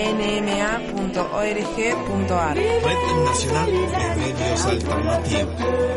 nma.org.ar. Red Nacional de Medios Alternativos.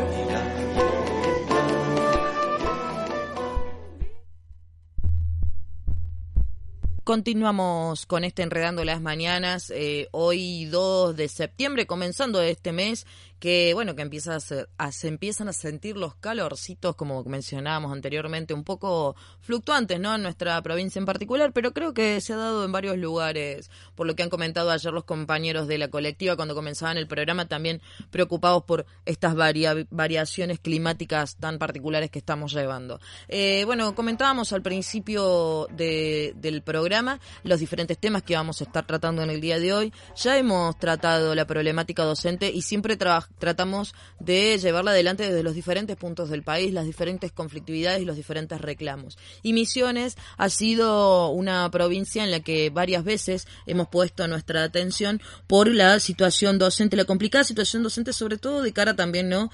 Continuamos con Enredando las Mañanas, hoy 2 de septiembre, comenzando este mes, que bueno, que se empiezan a sentir los calorcitos, como mencionábamos anteriormente, un poco fluctuantes, ¿no?, en nuestra provincia en particular, pero creo que se ha dado en varios lugares, por lo que han comentado ayer los compañeros de la colectiva cuando comenzaban el programa, también preocupados por estas variaciones climáticas tan particulares que estamos llevando. Bueno, comentábamos al principio del programa los diferentes temas que vamos a estar tratando en el día de hoy. Ya hemos tratado la problemática docente y siempre tratamos de llevarla adelante desde los diferentes puntos del país, las diferentes conflictividades y los diferentes reclamos. Y Misiones ha sido una provincia en la que varias veces hemos puesto nuestra atención por la situación docente, la complicada situación docente, sobre todo de cara también, ¿no?,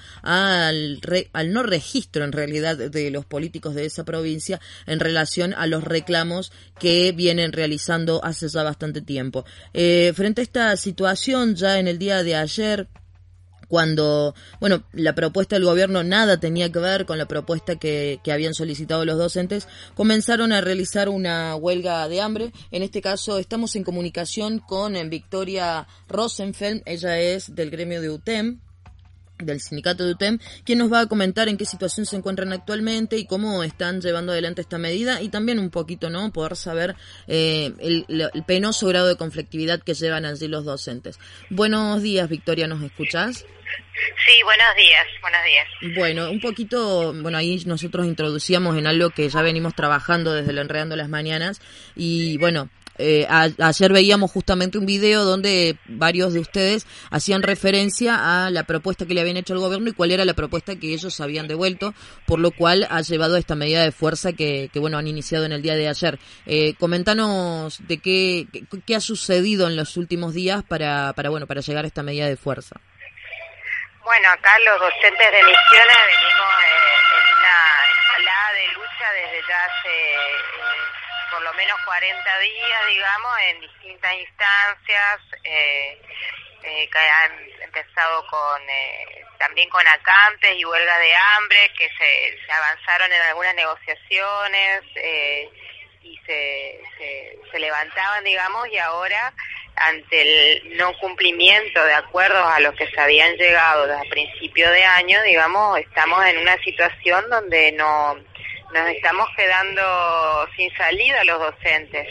al no registro en realidad de los políticos de esa provincia en relación a los reclamos que vienen realizando hace ya bastante tiempo. Frente a esta situación, ya en el día de ayer, cuando, bueno, la propuesta del gobierno nada tenía que ver con la propuesta que habían solicitado los docentes, comenzaron a realizar una huelga de hambre. En este caso estamos en comunicación con Victoria Rosenfeld, ella es del gremio de UTEM, del sindicato de UTEM, quien nos va a comentar en qué situación se encuentran actualmente y cómo están llevando adelante esta medida, y también un poquito, ¿no?, poder saber el penoso grado de conflictividad que llevan allí los docentes. Buenos días, Victoria, ¿nos escuchás? Sí, buenos días. Bueno, un poquito, bueno, ahí nosotros introducíamos en algo que ya venimos trabajando desde el Enredando las Mañanas, y bueno, ayer veíamos justamente un video donde varios de ustedes hacían referencia a la propuesta que le habían hecho al gobierno y cuál era la propuesta que ellos habían devuelto, por lo cual ha llevado a esta medida de fuerza que bueno, han iniciado en el día de ayer. Comentanos de qué ha sucedido en los últimos días para llegar a esta medida de fuerza. Bueno, acá los docentes de Misiones venimos en una escalada de lucha desde ya hace por lo menos 40 días, digamos, en distintas instancias, que han empezado también con acampes y huelgas de hambre, que se avanzaron en algunas negociaciones y se levantaban, digamos, y ahora, ante el no cumplimiento de acuerdos a los que se habían llegado desde principio de año, digamos, estamos en una situación donde nos estamos quedando sin salida los docentes.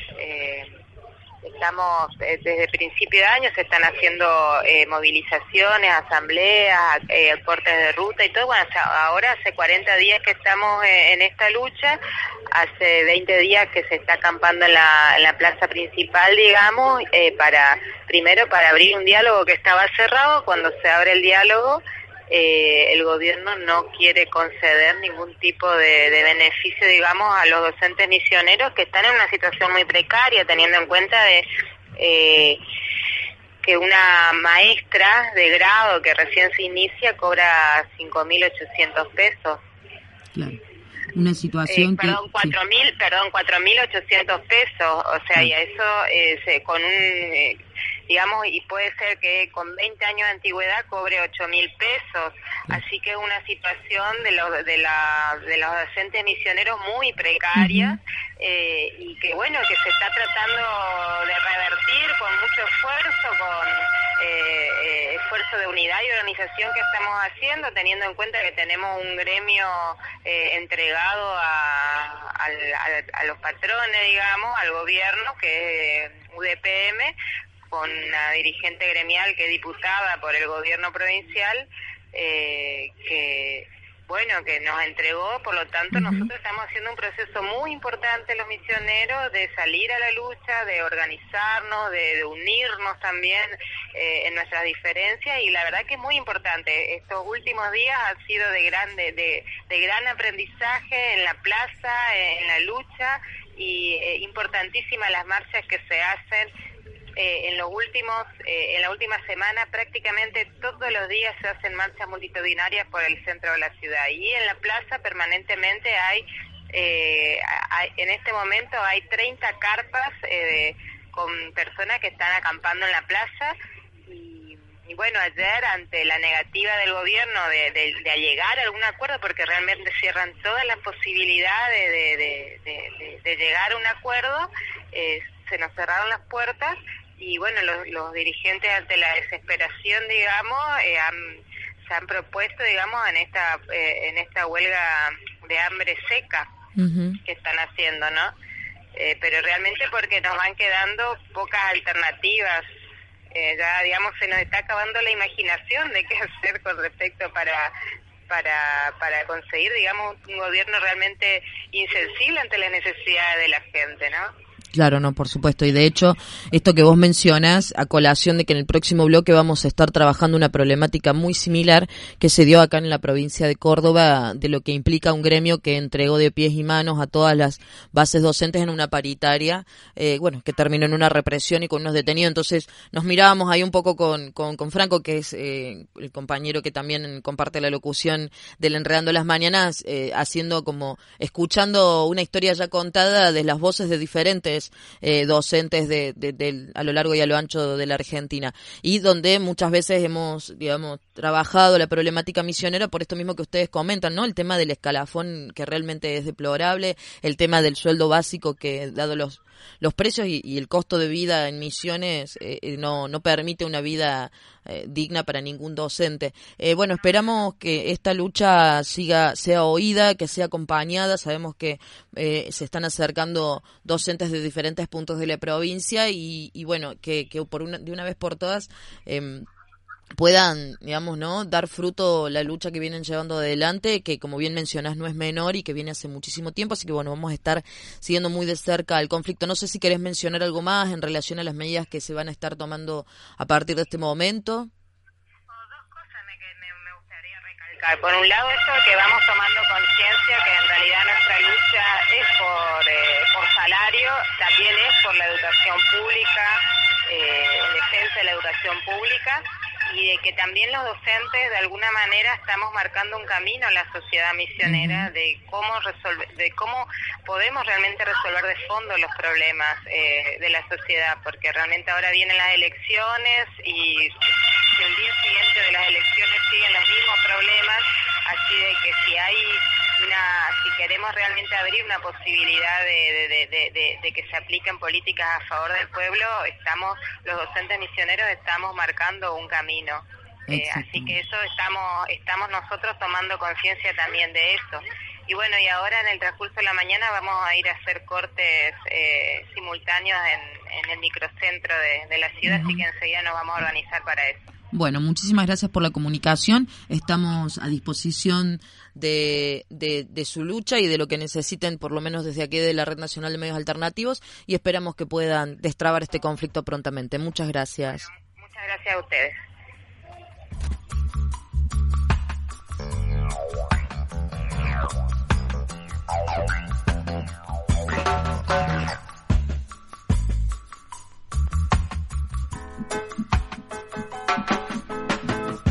Estamos, desde principio de año se están haciendo movilizaciones, asambleas, cortes de ruta y todo. Bueno, ahora hace 40 días que estamos en esta lucha, hace 20 días que se está acampando en la plaza principal, digamos, primero para abrir un diálogo que estaba cerrado. Cuando se abre el diálogo, el gobierno no quiere conceder ningún tipo de beneficio, digamos, a los docentes misioneros que están en una situación muy precaria, teniendo en cuenta que una maestra de grado que recién se inicia cobra 5.800 pesos. Claro. Una situación perdón, 4.800 pesos, o sea, y a eso con un digamos, y puede ser que con 20 años de antigüedad cobre 8.000 pesos, así que es una situación de los docentes misioneros muy precaria, y que bueno, que se está tratando de revertir con mucho esfuerzo, con esfuerzo de unidad y organización que estamos haciendo, teniendo en cuenta que tenemos un gremio entregado a los patrones, digamos, al gobierno, que es UDPM, con una dirigente gremial que es diputada por el gobierno provincial, que nos entregó. Por lo tanto, nosotros estamos haciendo un proceso muy importante, los misioneros, de salir a la lucha, de organizarnos, de unirnos también en nuestras diferencias, y la verdad que es muy importante. Estos últimos días han sido de gran aprendizaje en la plaza, en la lucha, y importantísimas las marchas que se hacen. En la última semana prácticamente todos los días se hacen marchas multitudinarias por el centro de la ciudad, y en la plaza permanentemente hay en este momento hay 30 carpas con personas que están acampando en la plaza y bueno, ayer ante la negativa del gobierno de llegar a algún acuerdo, porque realmente cierran todas las posibilidades de llegar a un acuerdo, se nos cerraron las puertas y bueno, los dirigentes ante la desesperación, digamos, se han propuesto, digamos, en esta huelga de hambre seca que están haciendo, ¿no? Pero realmente porque nos van quedando pocas alternativas. Ya, digamos, se nos está acabando la imaginación de qué hacer con respecto para conseguir, digamos, un gobierno realmente insensible ante las necesidades de la gente, ¿no? Claro, no, por supuesto. Y de hecho, esto que vos mencionas, a colación de que en el próximo bloque vamos a estar trabajando una problemática muy similar que se dio acá en la provincia de Córdoba, de lo que implica un gremio que entregó de pies y manos a todas las bases docentes en una paritaria, que terminó en una represión y con unos detenidos. Entonces, nos mirábamos ahí un poco con Franco, que es el compañero que también comparte la locución del Enredando las Mañanas, escuchando una historia ya contada de las voces de diferentes docentes a lo largo y a lo ancho de la Argentina, y donde muchas veces hemos, digamos, trabajado la problemática misionera por esto mismo que ustedes comentan, ¿no? El tema del escalafón, que realmente es deplorable, el tema del sueldo básico, que dado los precios y el costo de vida en Misiones no permite una vida digna para ningún docente. Esperamos que esta lucha sea oída, que sea acompañada. Sabemos que se están acercando docentes de diferentes puntos de la provincia y bueno, que de una vez por todas puedan, digamos, ¿no?, dar fruto la lucha que vienen llevando adelante, que como bien mencionás no es menor y que viene hace muchísimo tiempo, así que bueno, vamos a estar siguiendo muy de cerca el conflicto. No sé si querés mencionar algo más en relación a las medidas que se van a estar tomando a partir de este momento. Dos cosas me gustaría recalcar. Por un lado, esto que vamos tomando conciencia que en realidad nuestra lucha es por salario, también es por la educación pública, en defensa de la educación pública, y de que también los docentes de alguna manera estamos marcando un camino en la sociedad misionera de cómo podemos realmente resolver de fondo los problemas de la sociedad, porque realmente ahora vienen las elecciones y el día siguiente de las elecciones siguen los mismos problemas, así de que si queremos realmente abrir una posibilidad de que se apliquen políticas a favor del pueblo, los docentes misioneros estamos marcando un camino. Así que eso estamos nosotros tomando conciencia también de eso. Y bueno, y ahora en el transcurso de la mañana vamos a ir a hacer cortes simultáneos en el microcentro de la ciudad, así que enseguida nos vamos a organizar para eso. Bueno, muchísimas gracias por la comunicación. Estamos a disposición de su lucha y de lo que necesiten, por lo menos desde aquí de la Red Nacional de Medios Alternativos, y esperamos que puedan destrabar este conflicto prontamente. Muchas gracias. Bueno, muchas gracias a ustedes.